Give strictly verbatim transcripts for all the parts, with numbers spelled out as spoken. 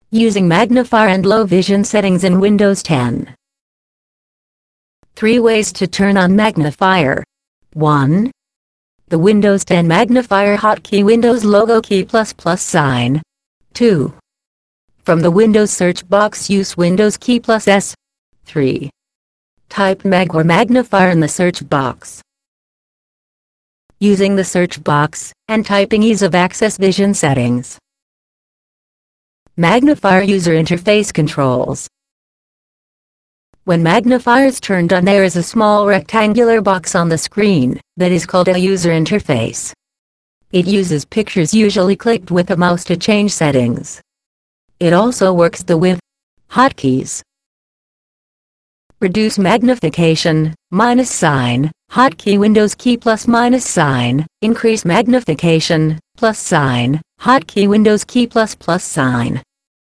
Using magnifier and low vision settings in Windows ten. Three ways to turn on magnifier. one. The Windows ten magnifier hotkey Windows logo key plus plus sign. two. From the Windows search box use Windows key plus S. three. Type mag or magnifier in the search box. Using the search box and typing ease of access vision settings. Magnifier user interface controls. When magnifier is turned on, there is a small rectangular box on the screen that is called a user interface. It uses pictures usually clicked with a mouse to change settings. It also works the with hotkeys. Reduce magnification, minus sign, hotkey Windows key plus minus sign, increase magnification, plus sign, hotkey Windows key plus plus sign.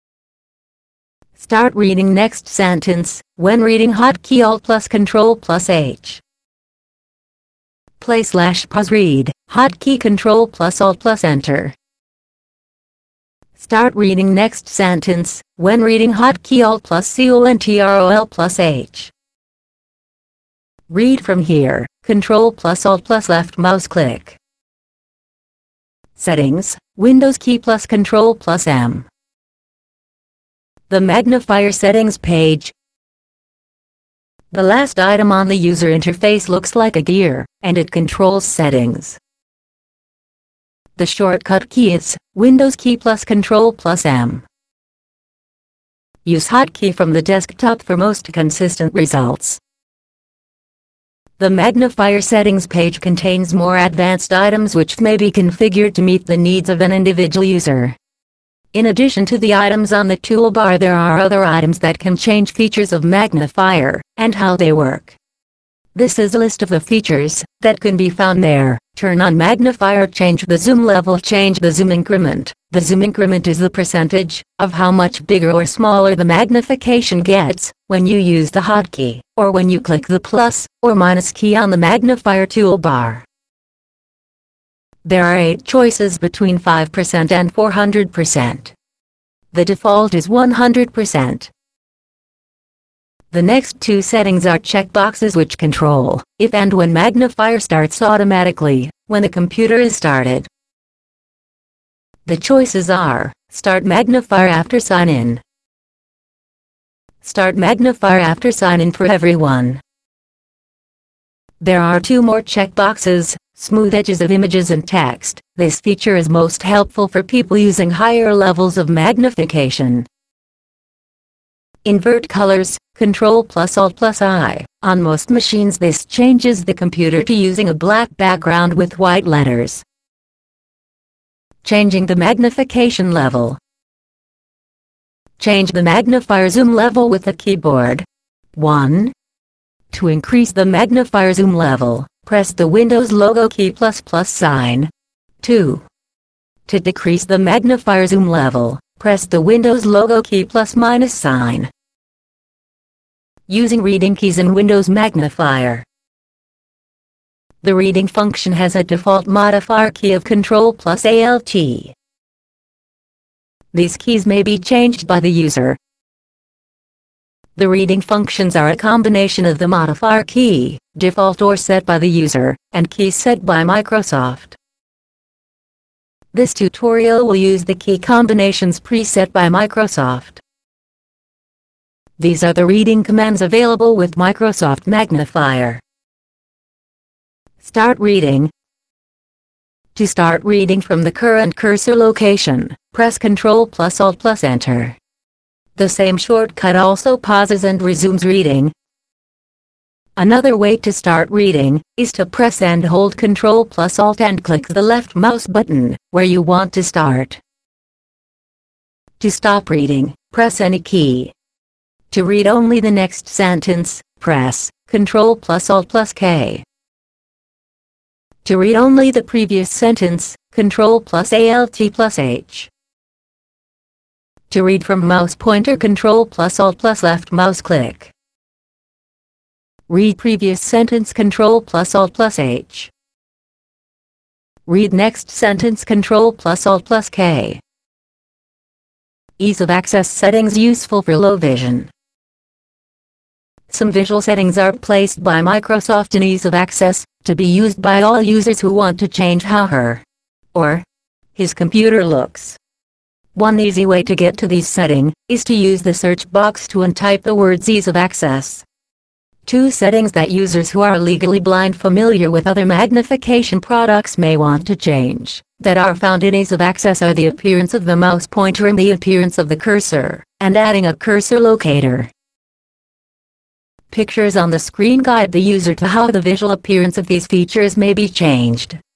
Start reading next sentence, when reading hotkey Alt plus Control plus H. Play slash pause read, hotkey Control plus Alt plus Enter. Start reading next sentence, when reading hotkey Alt plus Control plus H. Read from here, Control plus Alt plus left mouse click. Settings, Windows key plus Control plus M. The magnifier settings page. The last item on the user interface looks like a gear, and it controls settings. The shortcut key is Windows key plus Control plus M. Use hotkey from the desktop for most consistent results. The magnifier settings page contains more advanced items which may be configured to meet the needs of an individual user. In addition to the items on the toolbar, there are other items that can change features of magnifier and how they work. This is a list of the features that can be found there. Turn on magnifier, change the zoom level, change the zoom increment. The zoom increment is the percentage of how much bigger or smaller the magnification gets when you use the hotkey, or when you click the plus or minus key on the magnifier toolbar. There are eight choices between five percent and four hundred percent. The default is one hundred percent. The next two settings are checkboxes which control if and when magnifier starts automatically when the computer is started. The choices are: Start magnifier after sign-in, Start magnifier after sign-in for everyone. There are two more checkboxes: Smooth edges of images and text. This feature is most helpful for people using higher levels of magnification. Invert colors, Control plus Alt plus I. On most machines this changes the computer to using a black background with white letters. Changing the magnification level. Change the magnifier zoom level with the keyboard. one. To increase the magnifier zoom level, press the Windows logo key plus plus sign. two. To decrease the magnifier zoom level, press the Windows logo key plus minus sign. Using reading keys in Windows magnifier. The reading function has a default modifier key of Control plus Alt. These keys may be changed by the user. The reading functions are a combination of the modifier key, default or set by the user, and keys set by Microsoft. This tutorial will use the key combinations preset by Microsoft. These are the reading commands available with Microsoft Magnifier. Start reading. To start reading from the current cursor location, press Control plus Alt plus Enter. The same shortcut also pauses and resumes reading. Another way to start reading is to press and hold Control plus Alt and click the left mouse button where you want to start. To stop reading, press any key. To read only the next sentence, press Control plus Alt plus K. To read only the previous sentence, Control plus Alt plus H. To read from mouse pointer, Control plus Alt plus left mouse click. Read previous sentence, Control plus Alt plus H. Read next sentence, Control plus Alt plus K. Ease of access settings useful for low vision. Some visual settings are placed by Microsoft in ease of access, to be used by all users who want to change how her or his computer looks. One easy way to get to these settings is to use the search box to untype the words ease of access. Two settings that users who are legally blind familiar with other magnification products may want to change, that are found in ease of access, are the appearance of the mouse pointer and the appearance of the cursor, and adding a cursor locator. Pictures on the screen guide the user to how the visual appearance of these features may be changed.